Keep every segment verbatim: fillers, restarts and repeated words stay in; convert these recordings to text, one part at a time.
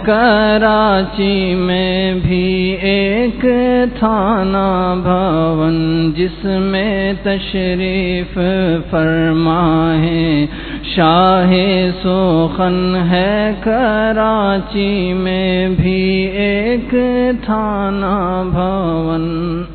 کراچی میں بھی ایک تھانہ بھون جس میں تشریف فرما ہے شاہ سخن ہے کراچی میں بھی ایک تھانہ بھون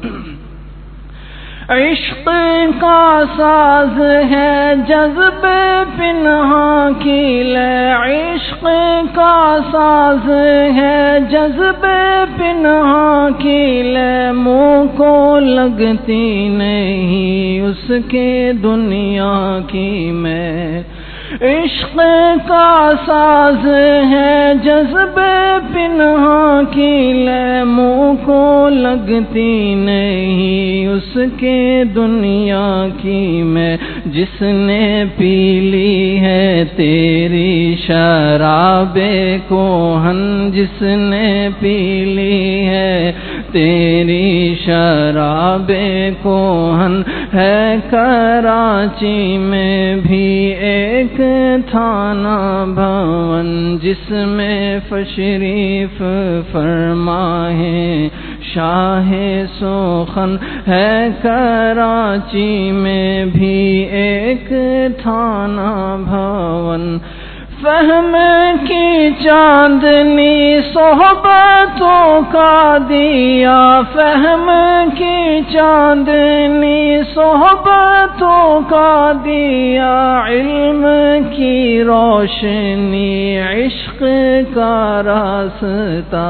عشق کا ساز ہے جذب پنہاں کی لے عشق کا ساز ہے جذب پنہاں کی لے منہ کو لگتی نہیں اس کے دنیا کی میں عشق کا ساز ہے جذب پنہاں کی لے منہ کو لگتی نہیں اس کے دنیا کی میں جس نے پی لی ہے تیری شراب کوہن جس نے پی لی ہے تیری شراب کوہن ہے کراچی میں بھی ایک تھانہ بھون جس میں تشریف فرما ہے شاہ سخن ہے کراچی میں بھی ایک تھانہ بھون فہم کی چاندنی صحبتوں کا دیا فہم کی چاندنی صحبتوں کا دیا علم کی روشنی عشق کا راستہ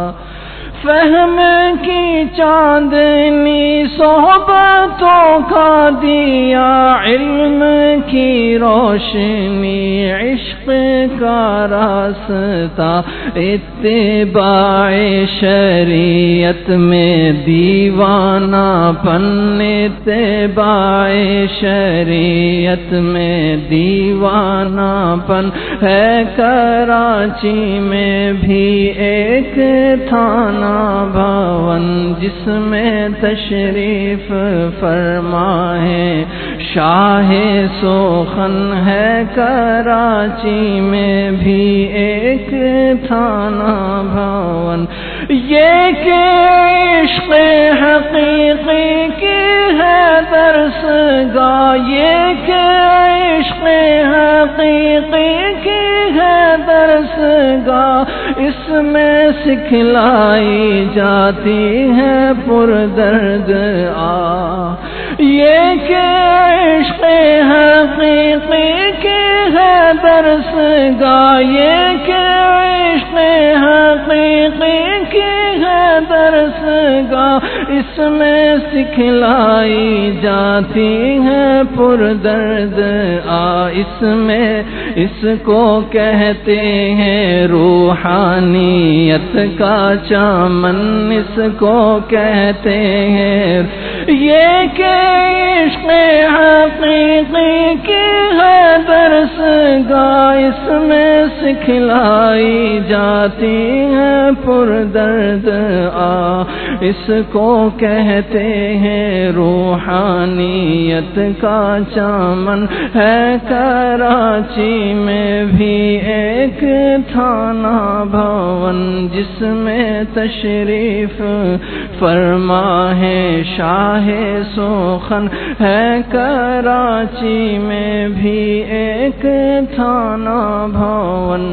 فہم کی چاندنی صحبتوں کا دیا علم کی روشنی عشق کا راستہ اتباع شریعت میں دیوانہ پن اتباع شریعت میں دیوانہ پن ہے کراچی میں بھی ایک تھانہ بھون جس میں تشریف فرما ہے شاہ سخن ہے کراچی میں بھی ایک تھانہ بھون یہ کہ عشق حقیقی کی ہے درس گاہ یہ کہ عشق حقیقی کی ہے درس گاہ اس میں سکھلائی جاتی ہے پر درد آ یہ کہ عشق حقیقی کی ہے درس گاہ یہ کہ عشق حقیقی کی ہے درس گاہ اس میں سکھلائی جاتی ہے پر درد آ اس میں اس کو کہتے ہیں روحانیت کا چمن اس کو کہتے ہیں یہ کہ عشق حقیقی کی ہے درس گاہ اس میں سکھلائی جاتی ہے پر درد آ اس کو کہتے ہیں روحانیت کا چمن ہے کراچی میں بھی ایک تھانہ بھون جس میں تشریف فرما ہے شاہ سخن ہے کراچی میں بھی ایک تھانہ بھون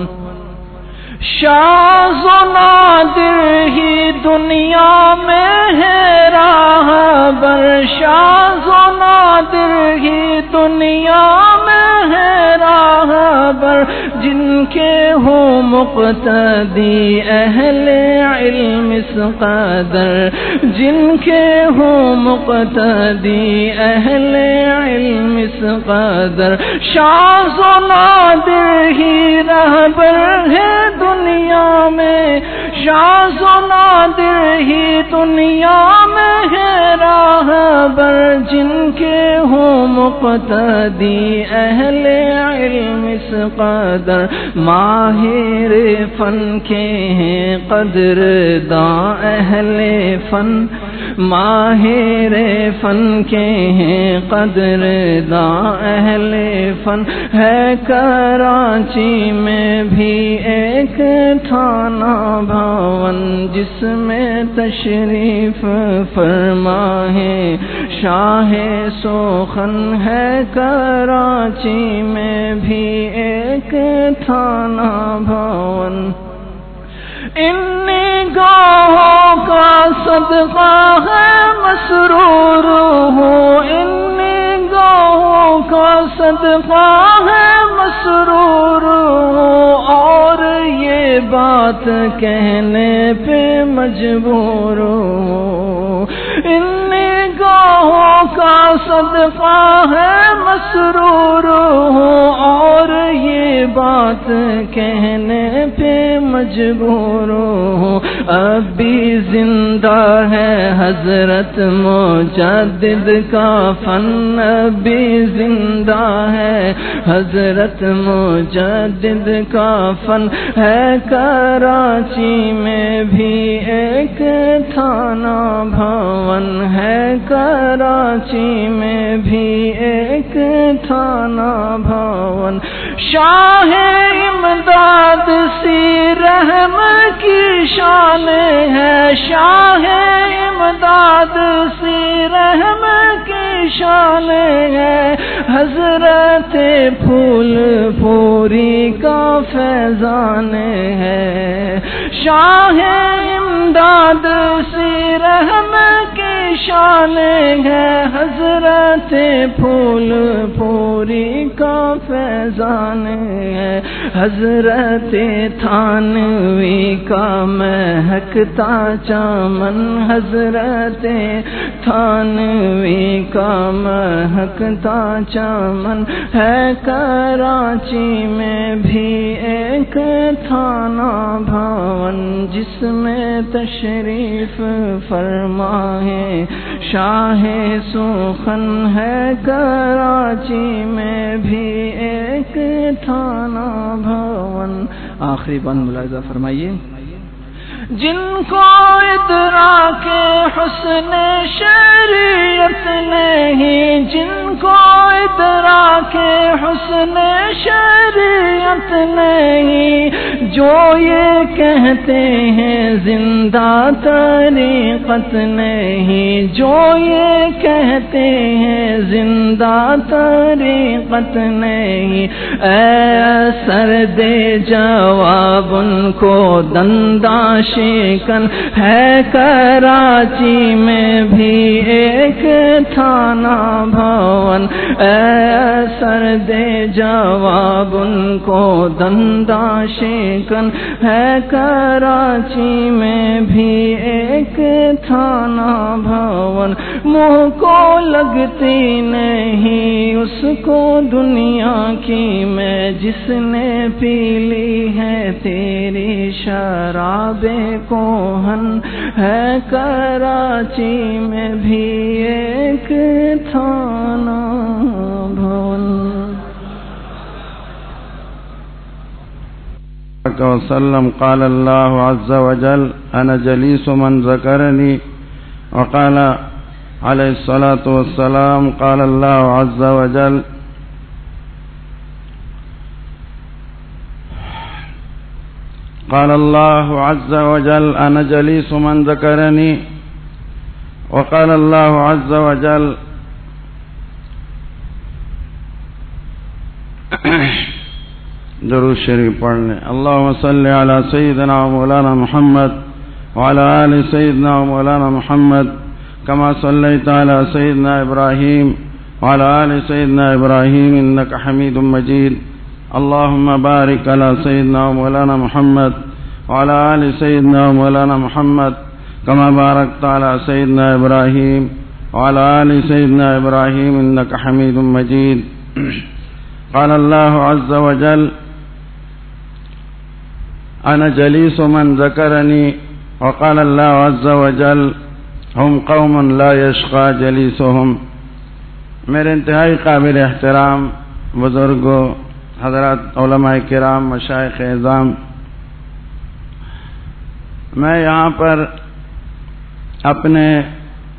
شاذ و نادر ہی دنیا میں ہے راہبر شاذ و نادر ہی دنیا میں ہے راہبر جن کے ہو مقتدی اہل علم اس قدر جن کے ہو مقتدی اہل علم اس قدر شاذ و نادر ہی رہبر ہے دنیا میں شاذ و نادر ہی دنیا میں ہے راہبر جن کے ہو مقتدی اہل علم اس قدر ماہر فن کے ہیں قدر داں اہل فن ماہر فن کے ہیں قدر داں اہل فن ہے کراچی میں بھی ایک تھانہ بھون جس میں تشریف فرما ہے شاہ سوخن ہے کراچی میں بھی ایک تھانہ بھون ان نگاہوں کا صدقہ ہے مسرور ہوں ان نگاہوں کا صدقہ ہے مسرور ہوں اور یہ بات کہنے پہ مجبور ہوں ان نگاہوں کا صدقہ ہے مسرور ہوں اور یہ بات کہنے پہ مجبور ہوں اب بھی زندہ ہے حضرت مجدد کا فن اب بھی زندہ ہے حضرت مجدد کا فن ہے کراچی میں بھی ایک تھانہ بھون ہے کراچی میں بھی ایک تھانہ بھون شاہ امداد سی رحم کی شان ہے شاہ امداد سی رحم کی شان ہے حضرت پھول پوری کا فیضان ہے شاہ امداد سی رحم کی شان ہے حضرت پھول پوری کا فیضان ہے حضرت تھانوی کا مہکتا چمن حضرت تھانوی کا مہکتا چمن ہے کراچی میں بھی ایک تھانہ بھون جس میں تشریف فرما ہے شاہ سوخن ہے کراچی میں بھی ایک تھانہ بھون آخری بند ملاحظہ فرمائیے جن کو ادراک حسن شریعت نہیں جن کو ادراک حسن شریعت نہیں جو یہ کہتے ہیں زندہ طریقت نہیں جو یہ کہتے ہیں زندہ طریقت نہیں اے سر دے جواب ان کو دنداں شکن ہے کراچی میں بھی ایک تھانہ بھون اے سر دے جواب ان کو دنداں شکن ہے کراچی میں بھی ایک تھانہ بھون منہ کو لگتی نہیں اس کو دنیا کی میں جس نے پی لی ہے تیری شراب کوہن ہے کراچی میں بھی ایک تھانہ بھون وسلم قال الله عز وجل أنا جليس من ذكرني وقال عليه الصلاة والسلام قال الله عز وجل قال الله عز وجل أنا جليس من ذكرني وقال الله عز وجل درود شریف پڑھ لیں اللهم صل على سيدنا مولانا محمد وعلى آل سيدنا مولانا محمد كما صليت على سيدنا إبراهيم وعلى آل سيدنا إبراهيم إنك حميد مجيد اللهم بارك على سيدنا مولانا محمد وعلى آل سيدنا مولانا محمد كما باركت على سيدنا إبراهيم وعلى آل سيدنا إبراهيم إنك حميد مجيد قال الله عز وجل أنا جليس من ذكرني وقال الله عز وجل هم قوم لا يشقى جليسهم میرے انتہائی قابل احترام بزرگوں حضرات علماء کرام مشائخ اعظام میں یہاں پر اپنے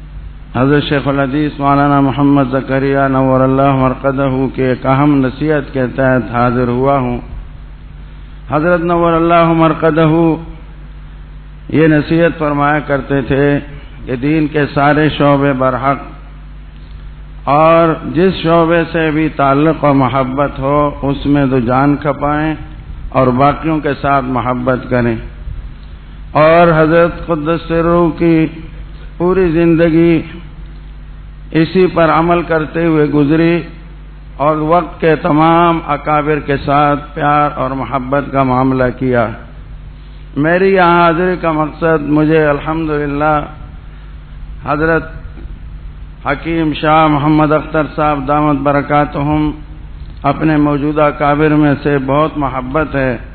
حضرت شیخ الحدیث مولانا محمد زکریا نور اللہ مرقدہ کی ایک اہم نصیحت کے تحت حاضر ہوا ہوں۔ حضرت نور اللہ مرقدہ یہ نصیحت فرمایا کرتے تھے کہ دین کے سارے شعبے برحق، اور جس شعبے سے بھی تعلق و محبت ہو اس میں تو جان کھپائیں اور باقیوں کے ساتھ محبت کریں۔ اور حضرت قدس سرہ کی پوری زندگی اسی پر عمل کرتے ہوئے گزری اور وقت کے تمام اکابر کے ساتھ پیار اور محبت کا معاملہ کیا۔ میری یہاں حاضری کا مقصد مجھے الحمدللہ حضرت حکیم شاہ محمد اختر صاحب دامت برکاتہم اپنے موجودہ اکابر میں سے بہت محبت ہے،